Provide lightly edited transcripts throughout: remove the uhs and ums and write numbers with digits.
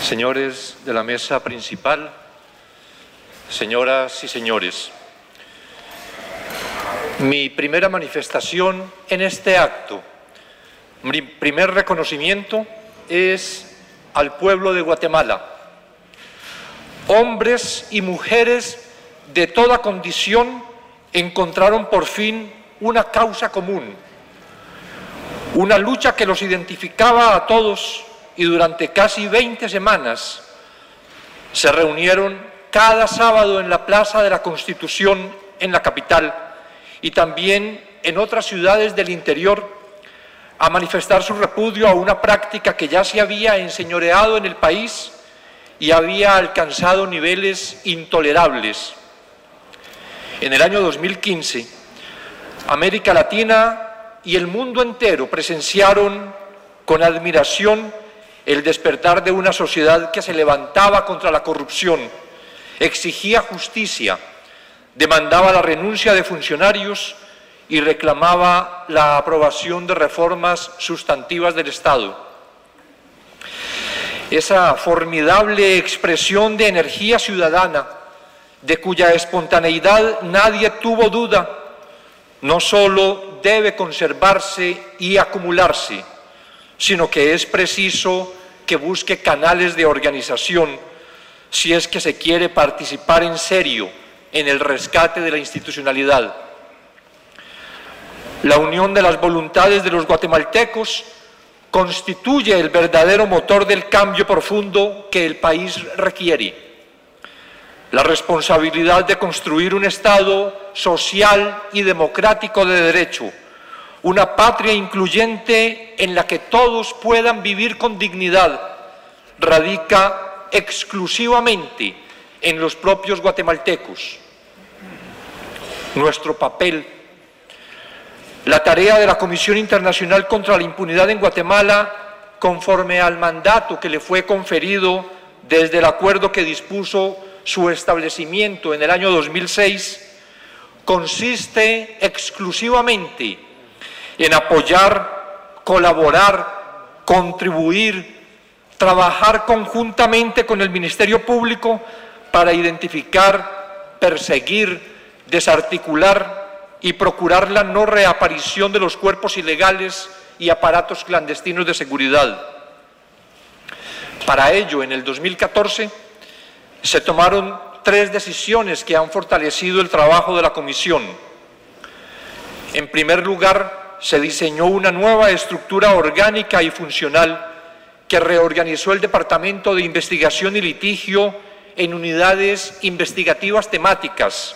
Señores de la mesa principal, señoras y señores, mi primera manifestación en este acto, mi primer reconocimiento es al pueblo de Guatemala, hombres y mujeres de toda condición encontraron por fin una causa común, una lucha que los identificaba a todos y durante casi 20 semanas se reunieron cada sábado en la Plaza de la Constitución en la capital y también en otras ciudades del interior a manifestar su repudio a una práctica que ya se había enseñoreado en el país y había alcanzado niveles intolerables. En el año 2015, América Latina y el mundo entero presenciaron con admiración el despertar de una sociedad que se levantaba contra la corrupción, exigía justicia, demandaba la renuncia de funcionarios y reclamaba la aprobación de reformas sustantivas del Estado. Esa formidable expresión de energía ciudadana, de cuya espontaneidad nadie tuvo duda, no solo debe conservarse y acumularse, sino que es preciso que busque canales de organización si es que se quiere participar en serio en el rescate de la institucionalidad. La unión de las voluntades de los guatemaltecos constituye el verdadero motor del cambio profundo que el país requiere. La responsabilidad de construir un Estado social y democrático de derecho, una patria incluyente en la que todos puedan vivir con dignidad, radica exclusivamente en los propios guatemaltecos. Nuestro papel, la tarea de la Comisión Internacional contra la Impunidad en Guatemala, conforme al mandato que le fue conferido desde el acuerdo que dispuso su establecimiento en el año 2006, consiste exclusivamente en apoyar, colaborar, contribuir, trabajar conjuntamente con el Ministerio Público para identificar, perseguir, desarticular y procurar la no reaparición de los cuerpos ilegales y aparatos clandestinos de seguridad. Para ello, en el 2014, se tomaron 3 decisiones que han fortalecido el trabajo de la Comisión. En primer lugar, se diseñó una nueva estructura orgánica y funcional que reorganizó el Departamento de Investigación y Litigio en unidades investigativas temáticas,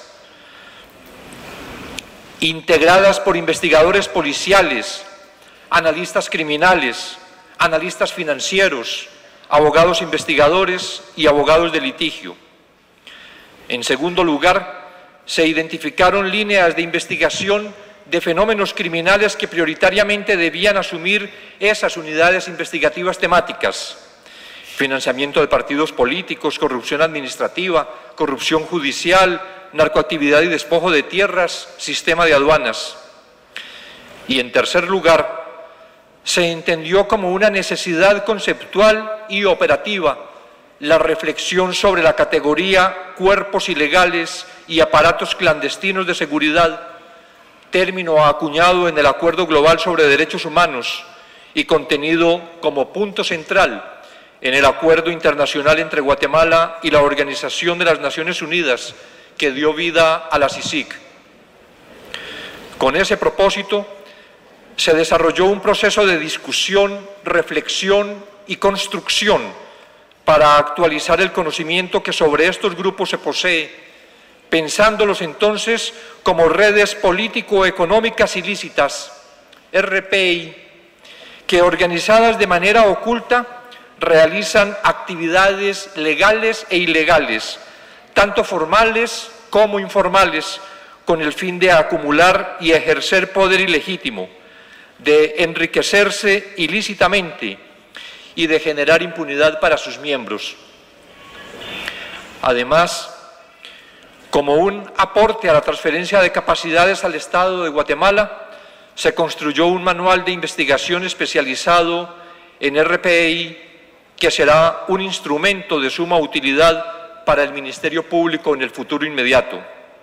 integradas por investigadores policiales, analistas criminales, analistas financieros, abogados investigadores y abogados de litigio. En segundo lugar, se identificaron líneas de investigación de fenómenos criminales que prioritariamente debían asumir esas unidades investigativas temáticas: financiamiento de partidos políticos, corrupción administrativa, corrupción judicial, narcoactividad y despojo de tierras, sistema de aduanas. Y en tercer lugar, se entendió como una necesidad conceptual y operativa la reflexión sobre la categoría cuerpos ilegales y aparatos clandestinos de seguridad, término acuñado en el Acuerdo Global sobre Derechos Humanos y contenido como punto central en el Acuerdo Internacional entre Guatemala y la Organización de las Naciones Unidas, que dio vida a la CICIG. Con ese propósito, se desarrolló un proceso de discusión, reflexión y construcción para actualizar el conocimiento que sobre estos grupos se posee, pensándolos entonces como redes político-económicas ilícitas, RPI, que organizadas de manera oculta realizan actividades legales e ilegales, tanto formales como informales, con el fin de acumular y ejercer poder ilegítimo, de enriquecerse ilícitamente y de generar impunidad para sus miembros. Además, como un aporte a la transferencia de capacidades al Estado de Guatemala, se construyó un manual de investigación especializado en RPI que será un instrumento de suma utilidad para el Ministerio Público en el futuro inmediato.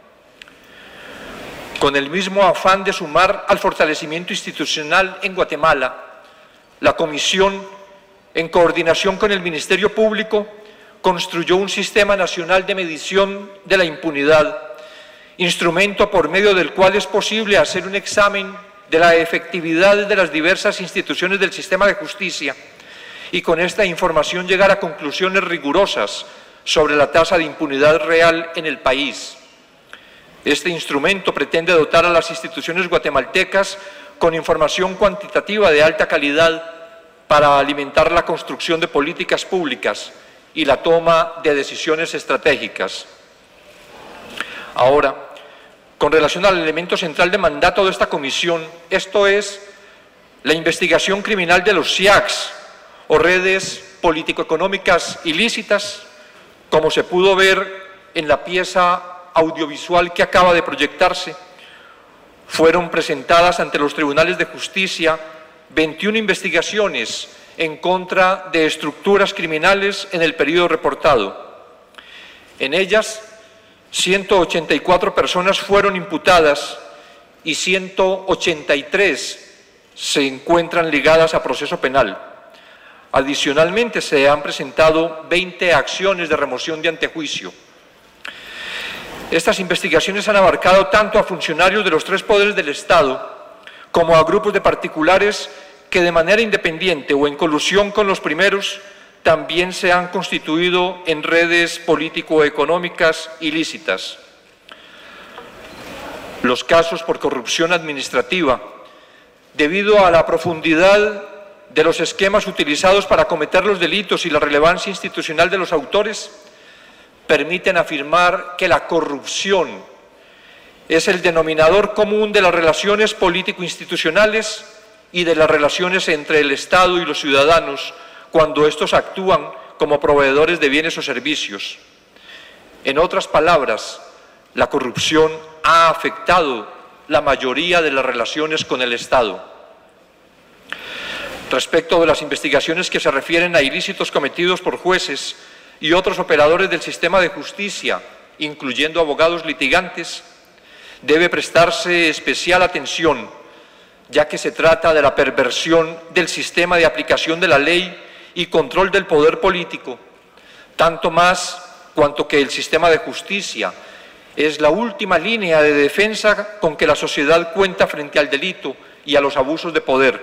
Con el mismo afán de sumar al fortalecimiento institucional en Guatemala, la Comisión, en coordinación con el Ministerio Público, construyó un sistema nacional de medición de la impunidad, instrumento por medio del cual es posible hacer un examen de la efectividad de las diversas instituciones del sistema de justicia y con esta información llegar a conclusiones rigurosas sobre la tasa de impunidad real en el país. Este instrumento pretende dotar a las instituciones guatemaltecas con información cuantitativa de alta calidad para alimentar la construcción de políticas públicas y la toma de decisiones estratégicas. Ahora, con relación al elemento central de mandato de esta comisión, esto es la investigación criminal de los SIACs o redes político-económicas ilícitas, como se pudo ver en la pieza audiovisual que acaba de proyectarse, fueron presentadas ante los tribunales de justicia 21 investigaciones en contra de estructuras criminales en el periodo reportado. En ellas, 184 personas fueron imputadas y 183 se encuentran ligadas a proceso penal. Adicionalmente, se han presentado 20 acciones de remoción de antejuicio. Estas investigaciones han abarcado tanto a funcionarios de los 3 poderes del Estado como a grupos de particulares que de manera independiente o en colusión con los primeros también se han constituido en redes político-económicas ilícitas. Los casos por corrupción administrativa, debido a la profundidad de los esquemas utilizados para cometer los delitos y la relevancia institucional de los autores, permiten afirmar que la corrupción es el denominador común de las relaciones político-institucionales y de las relaciones entre el Estado y los ciudadanos cuando estos actúan como proveedores de bienes o servicios. En otras palabras, la corrupción ha afectado la mayoría de las relaciones con el Estado. Respecto de las investigaciones que se refieren a ilícitos cometidos por jueces y otros operadores del sistema de justicia, incluyendo abogados litigantes, debe prestarse especial atención, ya que se trata de la perversión del sistema de aplicación de la ley y control del poder político, tanto más cuanto que el sistema de justicia es la última línea de defensa con que la sociedad cuenta frente al delito y a los abusos de poder.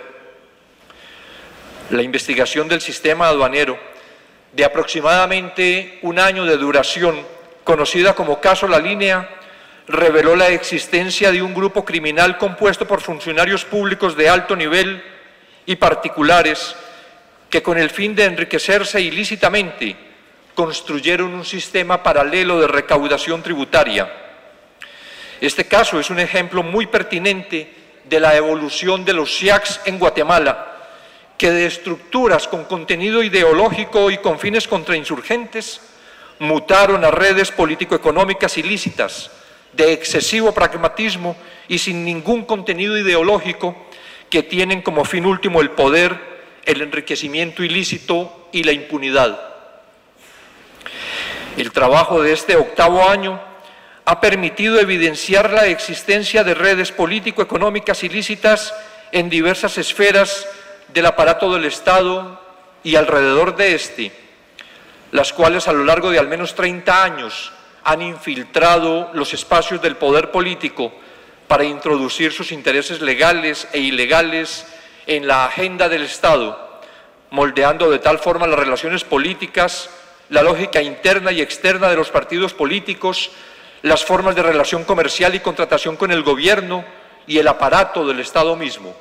La investigación del sistema aduanero, de aproximadamente 1 año de duración, conocida como caso La Línea, reveló la existencia de un grupo criminal compuesto por funcionarios públicos de alto nivel y particulares que, con el fin de enriquecerse ilícitamente, construyeron un sistema paralelo de recaudación tributaria. Este caso es un ejemplo muy pertinente de la evolución de los SIACs en Guatemala, que de estructuras con contenido ideológico y con fines contrainsurgentes mutaron a redes político-económicas ilícitas, de excesivo pragmatismo y sin ningún contenido ideológico, que tienen como fin último el poder, el enriquecimiento ilícito y la impunidad. El trabajo de este 8º año ha permitido evidenciar la existencia de redes político-económicas ilícitas en diversas esferas del aparato del Estado y alrededor de este, las cuales a lo largo de al menos 30 años han infiltrado los espacios del poder político para introducir sus intereses legales e ilegales en la agenda del Estado, moldeando de tal forma las relaciones políticas, la lógica interna y externa de los partidos políticos, las formas de relación comercial y contratación con el gobierno y el aparato del Estado mismo.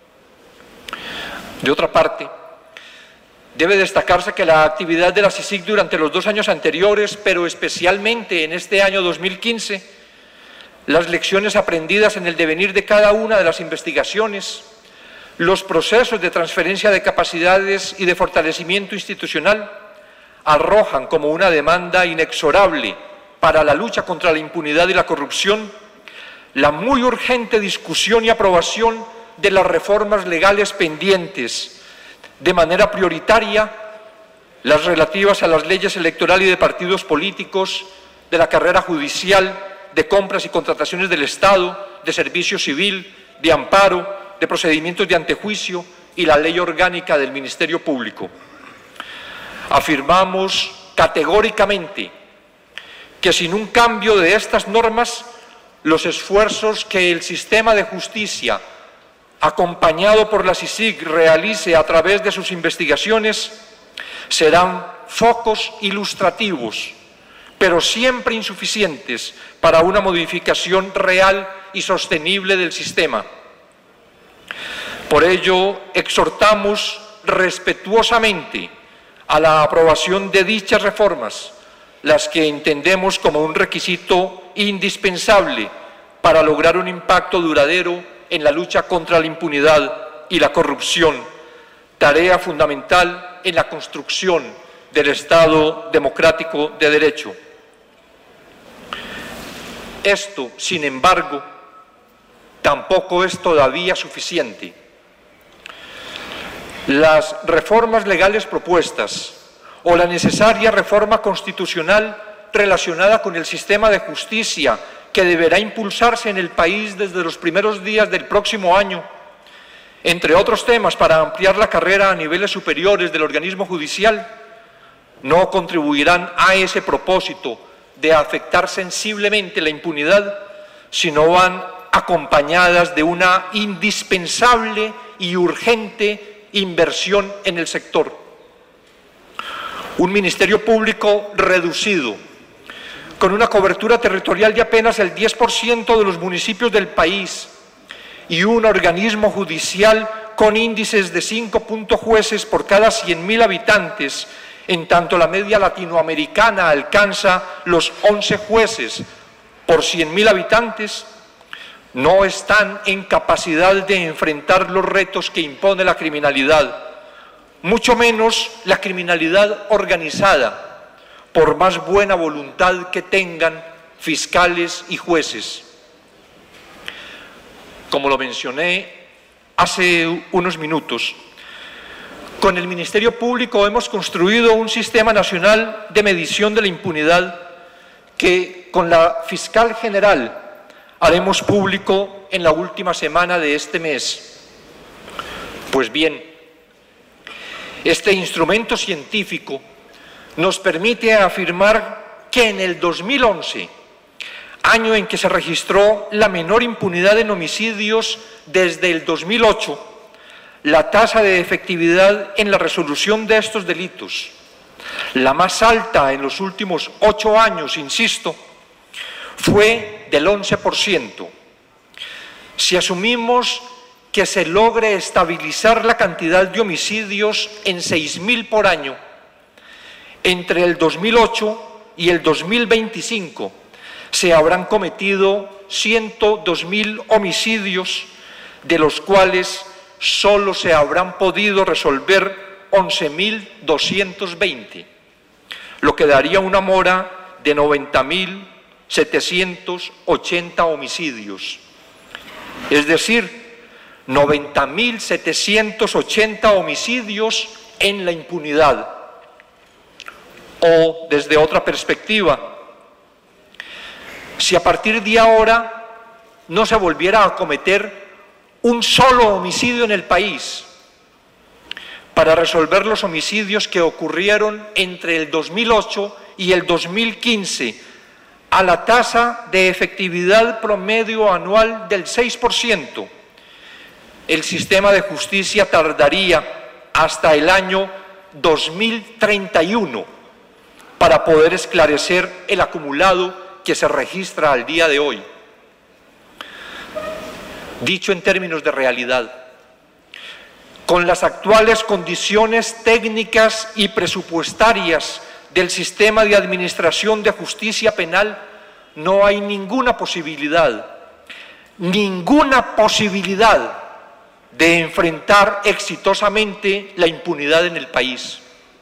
De otra parte, debe destacarse que la actividad de la CICIG durante los 2 años anteriores, pero especialmente en este año 2015, las lecciones aprendidas en el devenir de cada una de las investigaciones, los procesos de transferencia de capacidades y de fortalecimiento institucional, arrojan como una demanda inexorable para la lucha contra la impunidad y la corrupción la muy urgente discusión y aprobación de las reformas legales pendientes, de manera prioritaria las relativas a las leyes electoral y de partidos políticos, de la carrera judicial, de compras y contrataciones del Estado, de servicio civil, de amparo, de procedimientos de antejuicio y la ley orgánica del Ministerio Público. Afirmamos categóricamente que sin un cambio de estas normas, los esfuerzos que el sistema de justicia, acompañado por la CICIG, realice a través de sus investigaciones, serán focos ilustrativos, pero siempre insuficientes para una modificación real y sostenible del sistema. Por ello, exhortamos respetuosamente a la aprobación de dichas reformas, las que entendemos como un requisito indispensable para lograr un impacto duradero en la lucha contra la impunidad y la corrupción, tarea fundamental en la construcción del Estado democrático de derecho. Esto, sin embargo, tampoco es todavía suficiente. Las reformas legales propuestas o la necesaria reforma constitucional relacionada con el sistema de justicia que deberá impulsarse en el país desde los primeros días del próximo año, entre otros temas para ampliar la carrera a niveles superiores del organismo judicial, no contribuirán a ese propósito de afectar sensiblemente la impunidad, sino van acompañadas de una indispensable y urgente inversión en el sector. Un Ministerio Público reducido, con una cobertura territorial de apenas el 10% de los municipios del país y un organismo judicial con índices de 5 jueces por cada 100.000 habitantes, en tanto la media latinoamericana alcanza los 11 jueces por 100.000 habitantes, no están en capacidad de enfrentar los retos que impone la criminalidad, mucho menos la criminalidad organizada, por más buena voluntad que tengan fiscales y jueces. Como lo mencioné hace unos minutos, con el Ministerio Público hemos construido un sistema nacional de medición de la impunidad que con la Fiscal General haremos público en la última semana de este mes. Pues bien, este instrumento científico nos permite afirmar que en el 2011, año en que se registró la menor impunidad en homicidios desde el 2008, la tasa de efectividad en la resolución de estos delitos, la más alta en los últimos 8 años, insisto, fue del 11%. Si asumimos que se logre estabilizar la cantidad de homicidios en 6.000 por año, entre el 2008 y el 2025 se habrán cometido 102.000 homicidios, de los cuales solo se habrán podido resolver 11.220, lo que daría una mora de 90.780 homicidios. Es decir, 90.780 homicidios en la impunidad. O, desde otra perspectiva, si a partir de ahora no se volviera a cometer un solo homicidio en el país, para resolver los homicidios que ocurrieron entre el 2008 y el 2015, a la tasa de efectividad promedio anual del 6%, el sistema de justicia tardaría hasta el año 2031 para poder esclarecer el acumulado que se registra al día de hoy. Dicho en términos de realidad, con las actuales condiciones técnicas y presupuestarias del sistema de administración de justicia penal, no hay ninguna posibilidad de enfrentar exitosamente la impunidad en el país.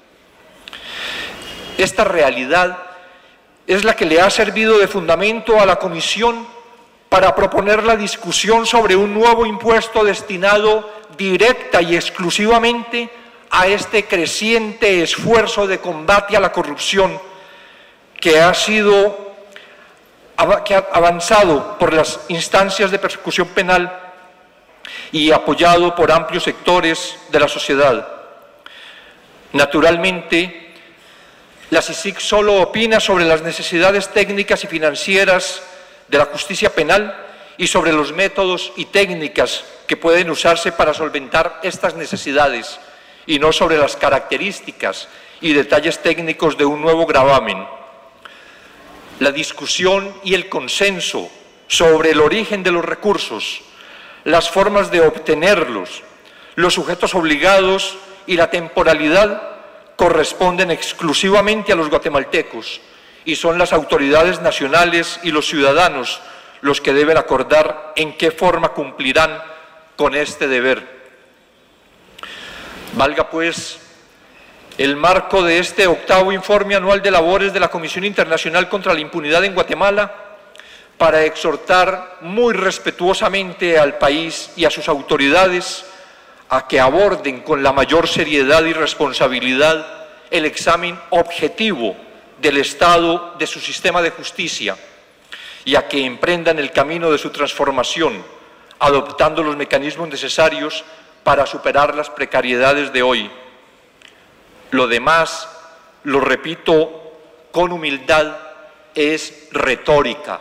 Esta realidad es la que le ha servido de fundamento a la Comisión para proponer la discusión sobre un nuevo impuesto destinado directa y exclusivamente a este creciente esfuerzo de combate a la corrupción que ha avanzado por las instancias de persecución penal y apoyado por amplios sectores de la sociedad. Naturalmente, la CICIG solo opina sobre las necesidades técnicas y financieras de la justicia penal y sobre los métodos y técnicas que pueden usarse para solventar estas necesidades, y no sobre las características y detalles técnicos de un nuevo gravamen. La discusión y el consenso sobre el origen de los recursos, las formas de obtenerlos, los sujetos obligados y la temporalidad corresponden exclusivamente a los guatemaltecos y son las autoridades nacionales y los ciudadanos los que deben acordar en qué forma cumplirán con este deber. Valga pues el marco de este 8º informe anual de labores de la Comisión Internacional contra la Impunidad en Guatemala para exhortar muy respetuosamente al país y a sus autoridades a que aborden con la mayor seriedad y responsabilidad el examen objetivo del estado de su sistema de justicia y a que emprendan el camino de su transformación, adoptando los mecanismos necesarios para superar las precariedades de hoy. Lo demás, lo repito con humildad, es retórica.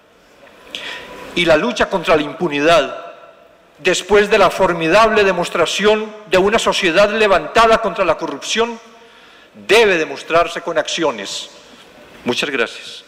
Y la lucha contra la impunidad, después de la formidable demostración de una sociedad levantada contra la corrupción, debe demostrarse con acciones. Muchas gracias.